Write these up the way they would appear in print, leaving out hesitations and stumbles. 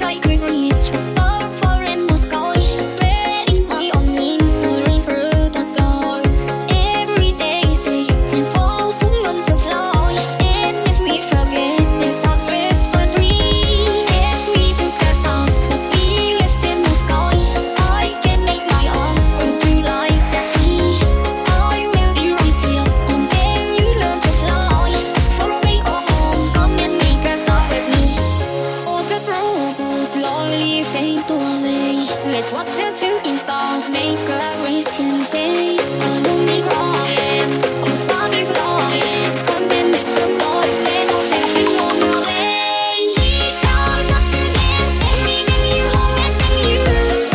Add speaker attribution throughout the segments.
Speaker 1: I could reach a star far in the sky, spreading my own wings, soaring through the clouds. Every day say you can fall, someone to fly. And if we forget, let's start with a dream. If we took the stars, would be left in the sky. I can make my own road to light the sea. I will be right here until you learn to fly. Far away or home, come and make a start with me. All the troubles slowly fade away. Let's watch the shooting stars make a racing day. Follow me crying, 'cause I'll be flying. Come and make some noise, let us sing on the way. Each time touch you dance, anything you hold and sing you.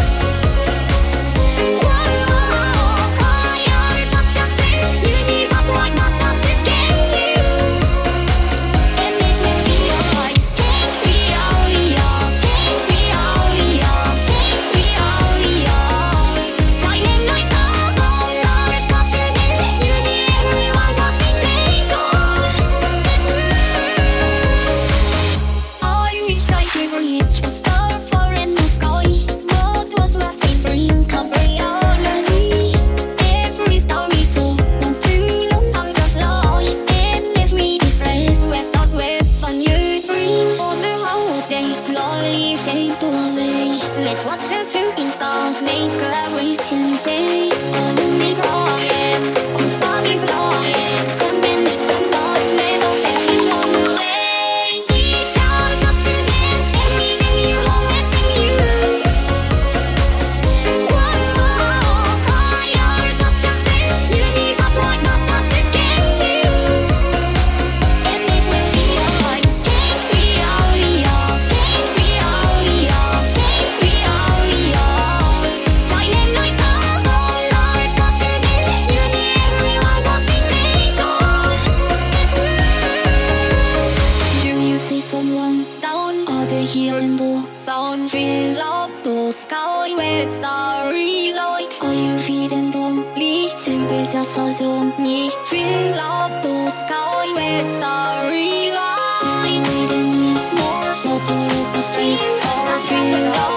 Speaker 1: 가야를 꽉찼을 유니버스 not that you can do. And it will be alright. We are, we are, we are, we are, we are, we are. Shining like stars on 나를 꽉주는 유니 everyone watching nation. Let's move. I wish I could reach a star far in the sky. What was worth a dream comes reality. Every star we saw wants to learn how to fly. And if we distress, we'll start with a new dream. All the holidays slowly fade away. Let's watch the shooting stars make a racing day. Follow me crying, 'cause I'll be flying. Come and make some noise, let us sing on the way. Each time touch you dance, anything you hold and sing you. 가야를 꽉찼을 유니버스 not that you can do. And it will be alright. We are, we are, we are, we are, we are, we are. Shining like stars on 나를 꽉주는 유니 everyone watching nation. Let's move. Do you see someone down? Are they hearing the sound? Fill up the sky with starry lights. Are you feeling lonely? 즐겨져서 좋니? Fill up the sky with starry lights. We didn't need more. Let's look a space for fill up.